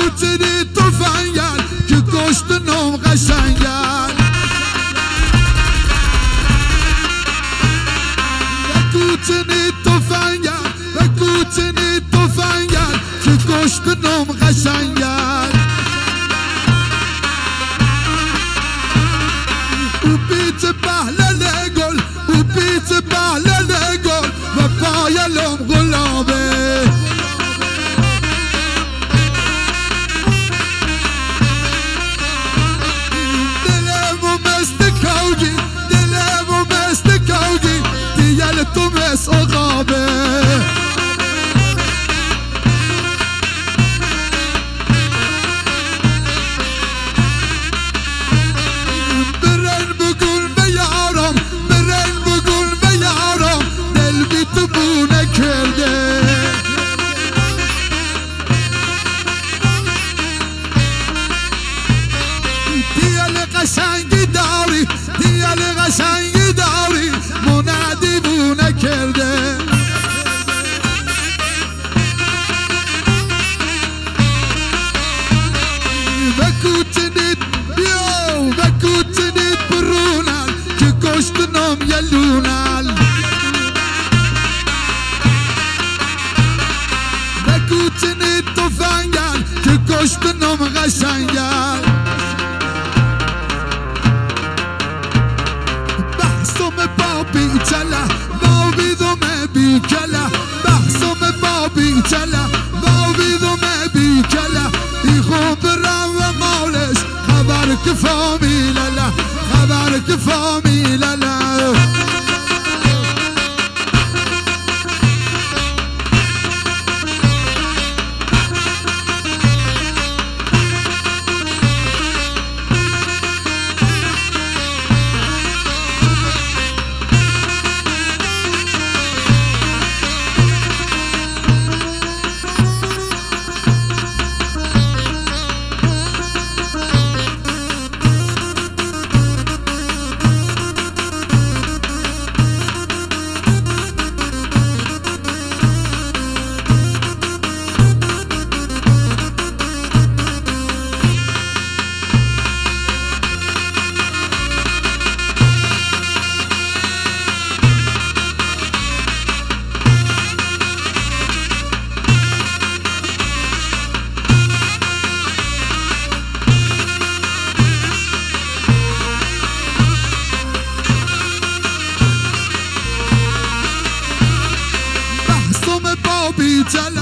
کوچنی تفنگل که کشت نام قشنگل کوچنی تفنگل و کوچنی تفنگل که کشت نام قشنگل او بیت بهلل گل او بیت بهلل گل و پایلم گلابه دلمو مست کوگی دلمو مست کوگی دیل تو مس عقابه قشنگی داری دیال قشنگی داری منادی بونه کرده و کوچنید بیو و کوچنید برونل که کشت نام یلونل و کوچنید تفنگل که کشت نام قشنگل بابی چلا بابی دومه بی کلا بحثم بابی چلا بابی دومه بی کلا ای خوب رو و مالش خبر که فامیللا خبر که فامیللا بابی چلا